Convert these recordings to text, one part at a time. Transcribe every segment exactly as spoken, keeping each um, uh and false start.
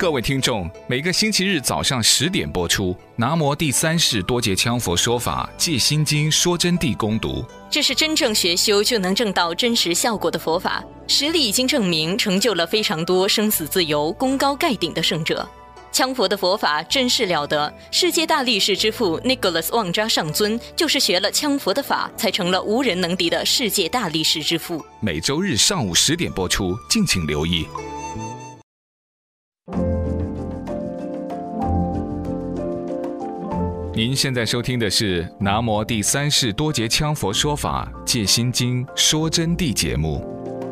各位听众，每个星期日早上十点播出，南摩第三世多杰羌佛说法戒心经说真谛攻读。 这是真正学修就能证到真实效果的佛法，实力已经证明，成就了非常多生死自由、功高盖顶的圣者。羌佛的佛法真是了得，世界大力士之父 Nicholas 旺扎上尊就是学了羌佛的法，才成了无人能敌的世界大力士之父。 每周日上午十点播出，敬请留意。您现在收听的是南摩第三世多杰羌佛说法戒心经说真谛节目。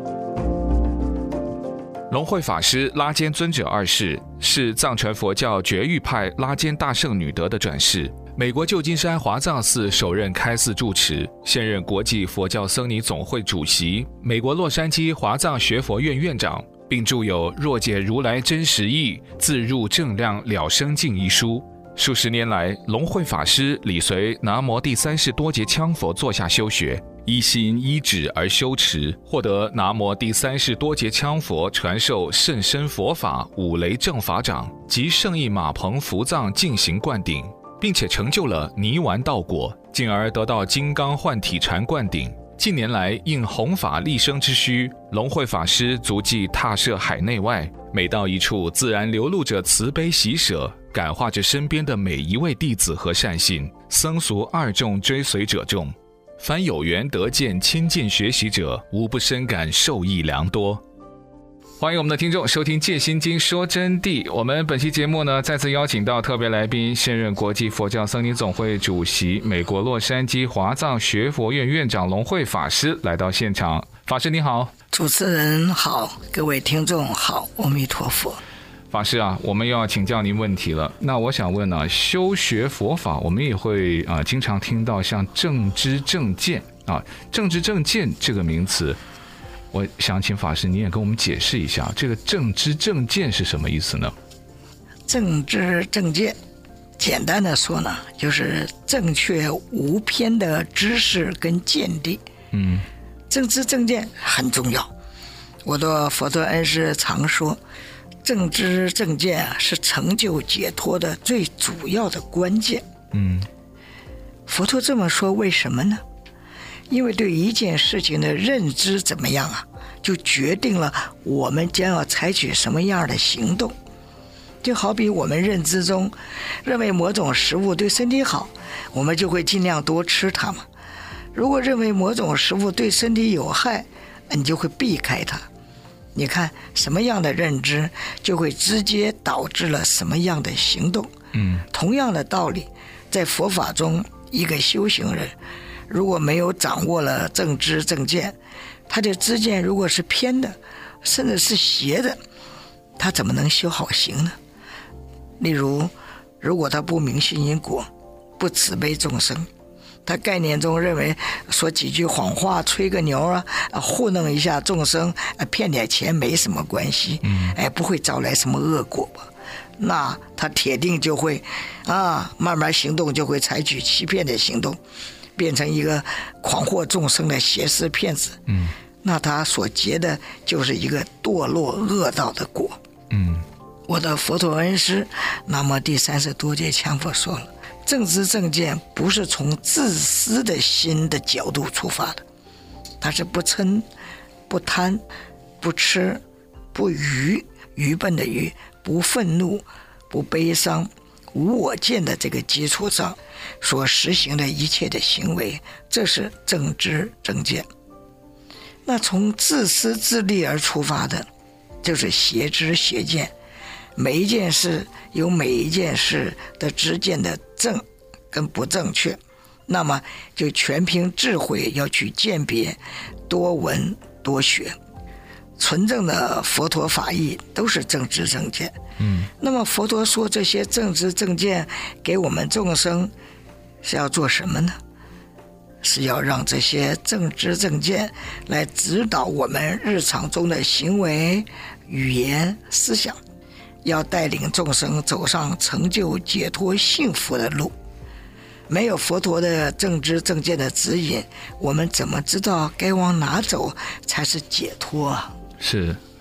龙慧法师拉坚尊者二世是藏传佛教觉域派拉坚大圣女德的转世，美国旧金山华藏寺首任开寺住持，现任国际佛教僧尼总会主席，美国洛杉矶华藏学佛院院长，并著有《若解如来真实义，自入正量了生净》一书。数十年来，龙慧法师理随南摩第三世多杰羌佛座下修学，依心依止而修持，获得南摩第三世多杰羌佛传授甚深佛法五雷正法掌及圣意马棚伏藏净行灌顶，并且成就了泥丸道果，进而得到金刚幻体禅灌顶。近年来应弘法立生之需，龙慧法师足迹踏涉海内外，每到一处自然流露着慈悲喜舍，感化着身边的每一位弟子和善信，僧俗二众追随者众。凡有缘得见亲近学习者，无不深感受益良多。欢迎我们的听众收听戒心经说真谛。我们本期节目呢，再次邀请到特别来宾，现任国际佛教僧尼总会主席，美国洛杉矶华藏学佛院院长龙慧法师来到现场。法师你好。 主持人好，各位听众好，阿弥陀佛。 法师啊，我们要请教您问题了。那我想问呢、啊，修学佛法，我们也会啊、呃、经常听到像正知正见啊，正知正见这个名词，我想请法师你也跟我们解释一下，这个正知正见是什么意思呢？ 正知正见，简单的说呢，就是正确无偏的知识跟见地。嗯，正知正见很重要。我的佛陀恩师常说，正知正见啊，是成就解脱的最主要的关键。嗯，佛陀这么说，为什么呢？因为对一件事情的认知怎么样啊，就决定了我们将要采取什么样的行动。就好比我们认知中认为某种食物对身体好，我们就会尽量多吃它嘛。如果认为某种食物对身体有害，你就会避开它。你看什么样的认知就会直接导致了什么样的行动。嗯，同样的道理，在佛法中，一个修行人如果没有掌握了正知正见，他的知见如果是偏的，甚至是邪的，他怎么能修好行呢？例如，如果他不明信因果，不慈悲众生，他概念中认为说几句谎话，吹个牛啊，糊弄一下众生，骗点钱没什么关系，哎，不会招来什么恶果吧？那他铁定就会啊，慢慢行动就会采取欺骗的行动，变成一个诳惑众生的邪师骗子。嗯，那他所结的就是一个堕落恶道的果。嗯，我的佛陀恩师南无第三世多杰羌佛说了，正知正见不是从自私的心的角度出发的，它是不嗔、不贪、不痴、不愚，愚笨的愚，不愤怒、不悲伤、无我见的这个基础上所实行的一切的行为，这是正知正见。那从自私自利而出发的，就是邪知邪见。每一件事有每一件事的知见的正跟不正确，那么就全凭智慧要去鉴别，多闻多学。纯正的佛陀法义都是正知正见。嗯，那么佛陀说这些正知正见给我们众生是要做什么呢？是要让这些正知正见来指导我们日常中的行为、语言、思想，要带领众生走上成就解脱幸福的路。没有佛陀的正知正见的指引，我们怎么知道该往哪走才是解脱啊？ 是，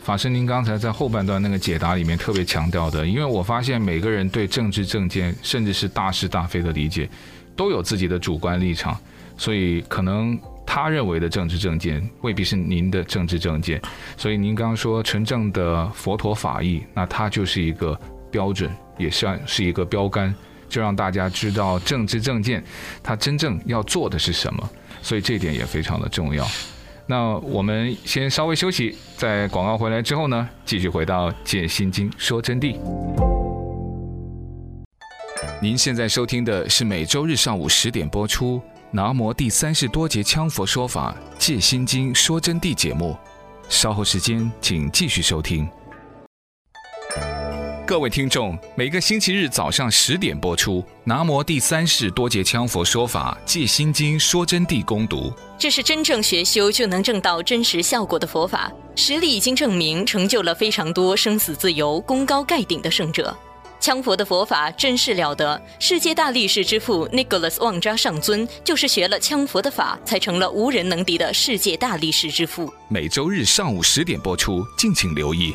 法师您刚才在后半段那个解答里面特别强调的，因为我发现每个人对政治政见甚至是大是大非的理解都有自己的主观立场，所以可能他认为的政治政见未必是您的政治政见，所以您刚刚说纯正的佛陀法义，那它就是一个标准，也算是一个标杆，就让大家知道政治政见它真正要做的是什么，所以这一点也非常的重要。那我们先稍微休息，在广告回来之后呢，继续回到戒心经说真谛。您现在收听的是每周日上午十点播出南无第三世多杰羌佛说法戒心经说真谛节目，稍后时间请继续收听。各位听众，每个星期日早上十点播出南无第三世多杰羌佛说法戒心经说真谛攻读， 这是真正学修就能证到真实效果的佛法，实力已经证明，成就了非常多生死自由、功高盖顶的圣者。羌佛的佛法真是了得，世界大力士之父 Nicholas 旺扎上尊就是学了羌佛的法，才成了无人能敌的世界大力士之父。 每周日上午十点播出，敬请留意。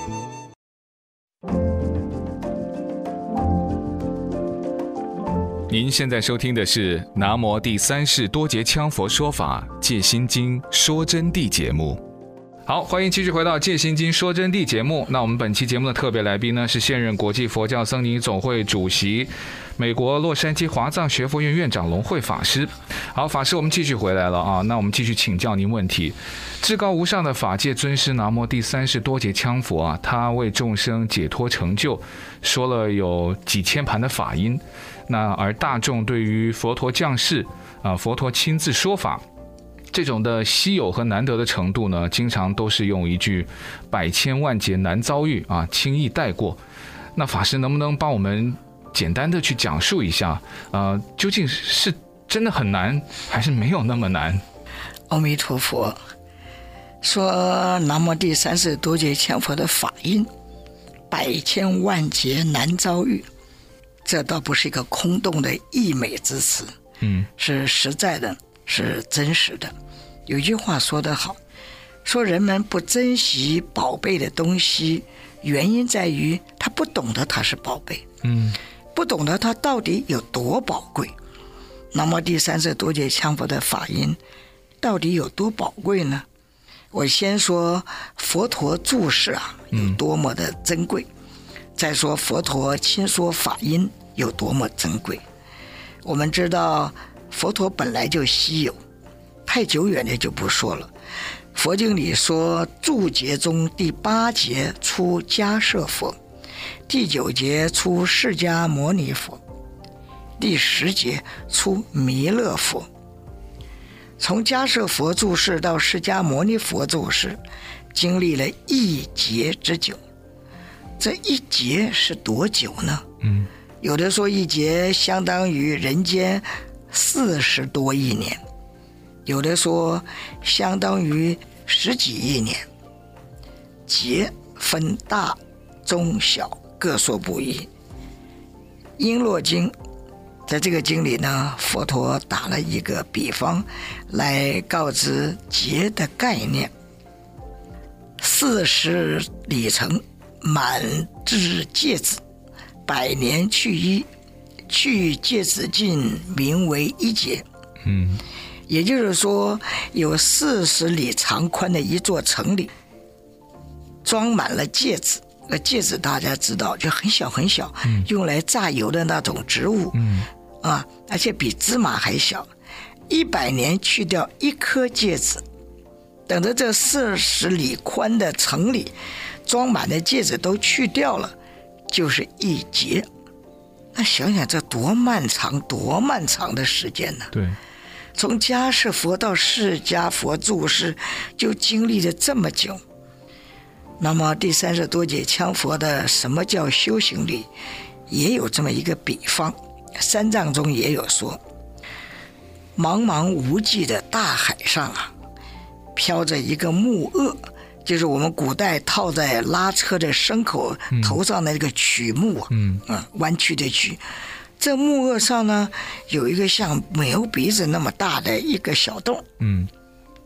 您现在收听的是南无第三世多杰羌佛说法戒心经说真谛节目。好，欢迎继续回到戒心经说真谛节目。那我们本期节目的特别来宾呢，是现任国际佛教僧尼总会主席、美国洛杉矶华藏学佛院院长龙慧法师。好，法师，我们继续回来了啊。那我们继续请教您问题。至高无上的法界尊师南无第三世多杰羌佛啊，他为众生解脱成就，说了有几千盘的法音。那而大众对于佛陀降世啊，佛陀亲自说法这种的稀有和难得的程度呢，经常都是用一句百千万劫难遭遇啊，轻易带过。那法师能不能帮我们简单的去讲述一下，呃，究竟是真的很难，还是没有那么难？ 阿弥陀佛。说南无第三世多杰羌佛的法音，百千万劫难遭遇，这倒不是一个空洞的溢美之词，嗯，是实在的，是真实的。有一句话说得好，说人们不珍惜宝贝的东西，原因在于他不懂得它是宝贝，嗯，不懂得它到底有多宝贵。那么第三世多杰羌佛的法音到底有多宝贵呢？我先说佛陀住世啊有多么的珍贵，嗯，再说佛陀亲说法音有多么珍贵。我们知道佛陀本来就稀有，太久远的就不说了。佛经里说住劫中第八劫出迦摄佛，第九劫出释迦牟尼佛，第十劫出弥勒佛。从迦摄佛住世到释迦牟尼佛住世，经历了一劫之久。这一劫是多久呢？嗯，有的说一劫相当于人间四十多亿年，有的说相当于十几亿年。劫分大、中、小，各说不一。璎珞经在这个经里呢，佛陀打了一个比方来告知劫的概念。四十里程满至芥子，百年去一，去芥子尽，名为一劫。嗯，也就是说，有四十里长宽的一座城里，装满了芥子。那芥子大家知道，就很小很小，嗯，用来榨油的那种植物。嗯，啊，而且比芝麻还小。一百年去掉一颗芥子，等着这四十里宽的城里装满的芥子都去掉了，就是一劫。那想想这多漫长多漫长的时间呢？ 对， 从迦摄佛到释迦佛住世就经历了这么久。那么第三世多杰羌佛的什么叫修行里也有这么一个比方，三藏中也有说，茫茫无际的大海上啊，飘着一个木轭，就是我们古代套在拉车的牲口头上的那个曲木啊，嗯，嗯，弯曲的曲。这木轭上呢，有一个像牛鼻子那么大的一个小洞，嗯，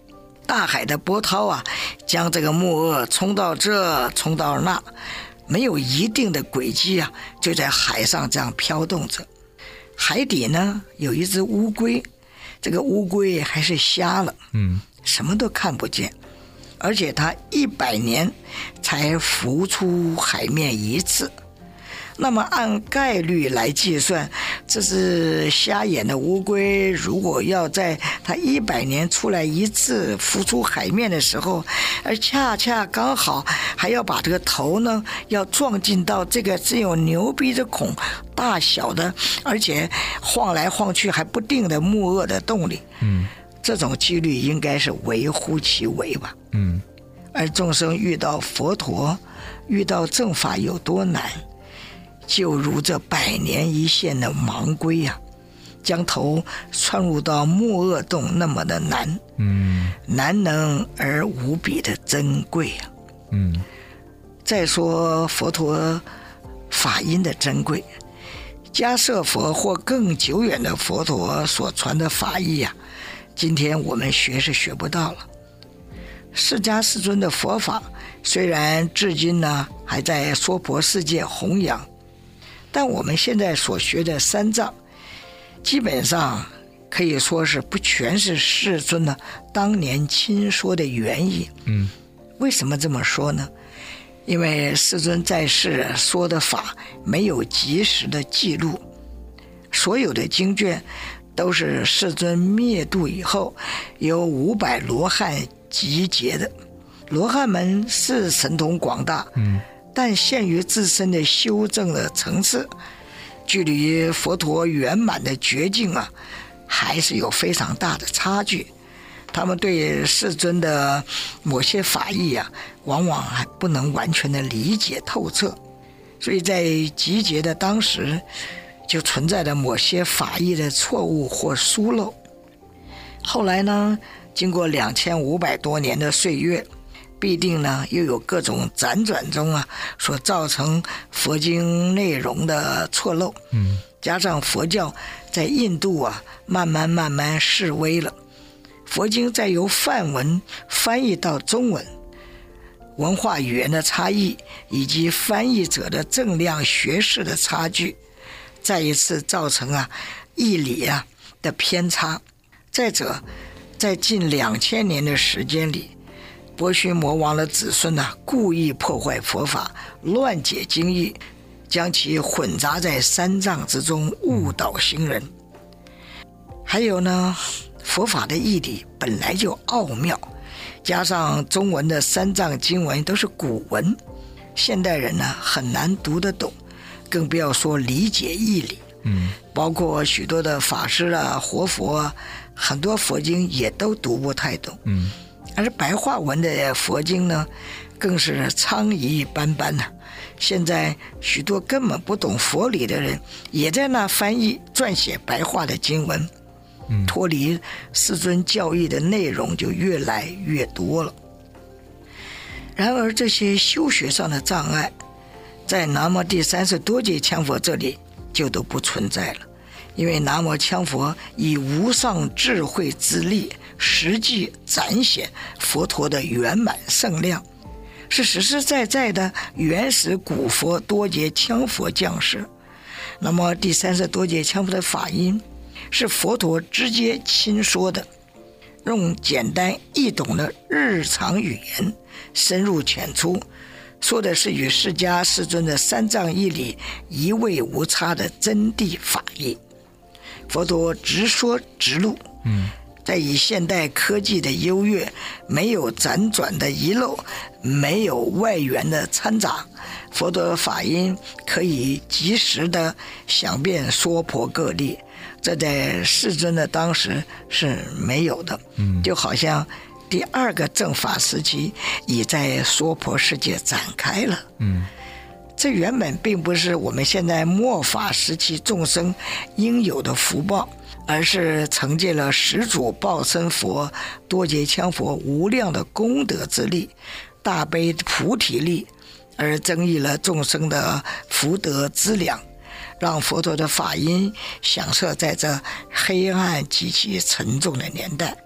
大海的波涛啊，将这个木鳄冲到这，冲到那，没有一定的轨迹啊，就在海上这样飘动着。海底呢有一只乌龟，这个乌龟还是瞎了，嗯，什么都看不见，而且它一百年才浮出海面一次。那么按概率来计算，这是瞎眼的乌龟，如果要在它一百年出来一次浮出海面的时候，而恰恰刚好还要把这个头呢要撞进到这个只有牛鼻子孔大小的，而且晃来晃去还不定的木鳄的洞里，嗯，这种几率应该是微乎其微吧，嗯。而众生遇到佛陀，遇到正法有多难？就如这百年一现的盲龟呀、啊，将头穿入到木鳄洞那么的难，嗯，难能而无比的珍贵啊，嗯。再说佛陀法音的珍贵，迦摄佛或更久远的佛陀所传的法义啊，今天我们学是学不到了。释迦世尊的佛法虽然至今呢还在娑婆世界弘扬，但我们现在所学的三藏，基本上可以说是不全是世尊呢当年亲说的原意。嗯，为什么这么说呢？因为世尊在世说的法没有及时的记录，所有的经卷都是世尊灭度以后由五百罗汉集结的。罗汉们是神通广大，嗯。但限于自身的修正的层次，距离佛陀圆满的觉境啊，还是有非常大的差距。他们对世尊的某些法义啊，往往还不能完全的理解透彻，所以在集结的当时，就存在着某些法义的错误或疏漏。后来呢，经过两千五百多年的岁月，必定呢又有各种辗转中啊所造成佛经内容的错漏，嗯，加上佛教在印度啊慢慢慢慢式微了，佛经再由梵文翻译到中文，文化语言的差异以及翻译者的正量学识的差距，再一次造成啊义理啊的偏差。再者，在近两千年的时间里，波须魔王的子孙啊，故意破坏佛法，乱解经义，将其混杂在三藏之中，误导行人。还有呢，佛法的义理本来就奥妙，加上中文的三藏经文都是古文，现代人呢很难读得懂，更不要说理解义理。嗯，包括许多的法师啊、活佛啊，很多佛经也都读不太懂。嗯。而白话文的佛经呢，更是苍夷斑斑呢、啊。现在许多根本不懂佛理的人，也在那翻译撰写白话的经文，嗯、脱离世尊教义的内容就越来越多了。然而这些修学上的障碍，在南无第三十多劫羌佛这里就都不存在了，因为南无羌佛以无上智慧之力实际展显佛陀的圆满圣量，是实实在在的原始古佛多劫羌佛降世。那么第三十多劫羌佛的法音是佛陀直接亲说的，用简单易懂的日常语言深入浅出，说的是与释迦世尊的三藏义理一味无差的真谛法义。佛陀直说直录，嗯，在以现代科技的优越，没有辗转的遗漏，没有外援的掺杂，佛陀的法音可以及时的响遍娑婆各地，这在世尊的当时是没有的。嗯，就好像第二个正法时期已在娑婆世界展开了。嗯，这原本并不是我们现在末法时期众生应有的福报，而是承接了始祖报身佛多劫羌佛无量的功德之力，大悲菩提力，而增益了众生的福德资粮，让佛陀的法音响彻在这黑暗极其沉重的年代。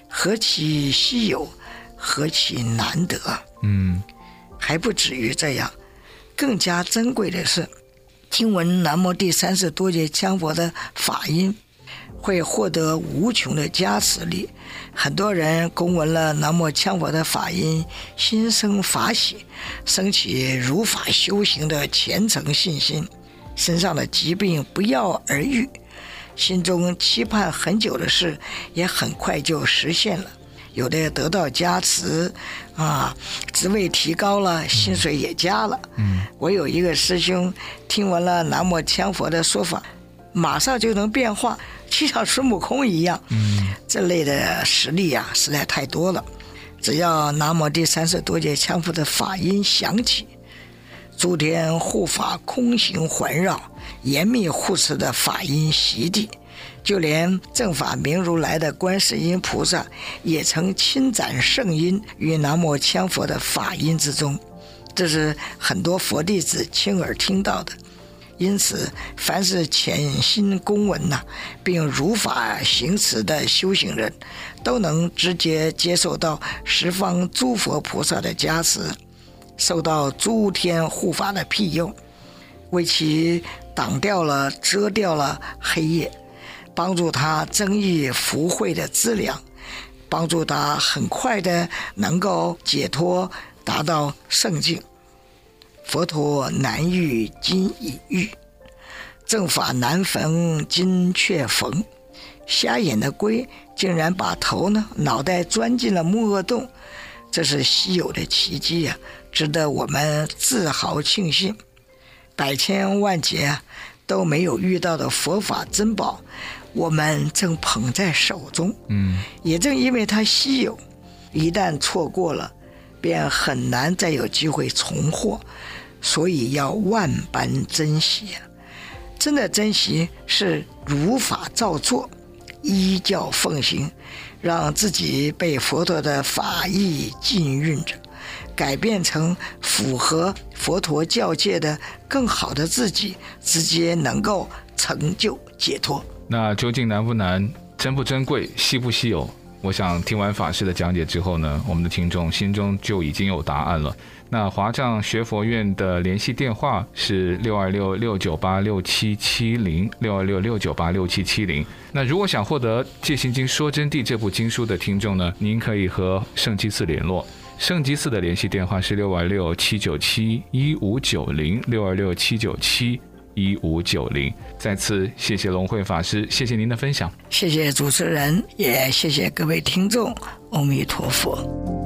何其稀有，何其难得。 嗯， 还不止于这样，更加珍贵的是，听闻南无第三世多杰羌佛的法音，会获得无穷的加持力。很多人恭闻了南无羌佛的法音，心生法喜，升起如法修行的虔诚信心，身上的疾病不药而愈，心中期盼很久的事也很快就实现了。有的得到加持啊，职位提高了，薪水也加了。嗯，我有一个师兄听闻了南无羌佛的说法，马上就能变化，就像孙悟空一样。嗯，这类的实例啊，实在太多了。只要南无第三世多杰羌佛的法音响起，诸天护法空行环绕，严密护持的法音席地，就连正法明如来的观世音菩萨也曾亲展圣音于南无羌佛的法音之中，这是很多佛弟子亲耳听到的。因此凡是潜心恭闻呐，并如法行持的修行人，都能直接接受到十方诸佛菩萨的加持，受到诸天护法的庇佑，为其挡掉了遮掉了黑夜，帮助他增益福慧的资粮，帮助他很快的能够解脱，达到圣境。佛陀难遇今已遇，正法难逢今却逢。瞎眼的龟竟然把头呢脑袋钻进了木鹅洞，这是稀有的奇迹啊，值得我们自豪庆幸。百千万劫都没有遇到的佛法珍宝，我们正捧在手中。嗯，也正因为它稀有，一旦错过了，便很难再有机会重获，所以要万般珍惜啊！真的珍惜是如法照做，依教奉行，让自己被佛陀的法意浸润着，改变成符合佛陀教戒的更好的自己，直接能够成就解脱。 那究竟难不难，珍不珍贵，稀不稀有？我想听完法师的讲解之后呢，我们的听众心中就已经有答案了。那华藏学佛院的联系电话是六二六六九八六七七零 六二六六九八六七七零。那如果想获得《戒心经说真谛》这部经书的听众呢，您可以和圣基寺联络。圣基寺的联系电话是六二六七九七一五九零 六二六七九七一五九零。再次谢谢龙慧法师，谢谢您的分享。 谢谢主持人，也谢谢各位听众。阿弥陀佛。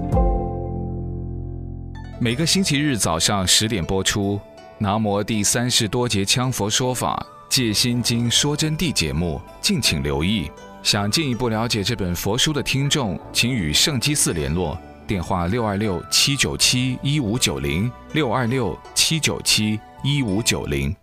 每个星期日早上十点播出南无第三世多杰羌佛说法戒心经说真谛节目，敬请留意。想进一步了解这本佛书的听众，请与圣基寺联络，电话六二六七九七一五九零 六二六七九七一五九零。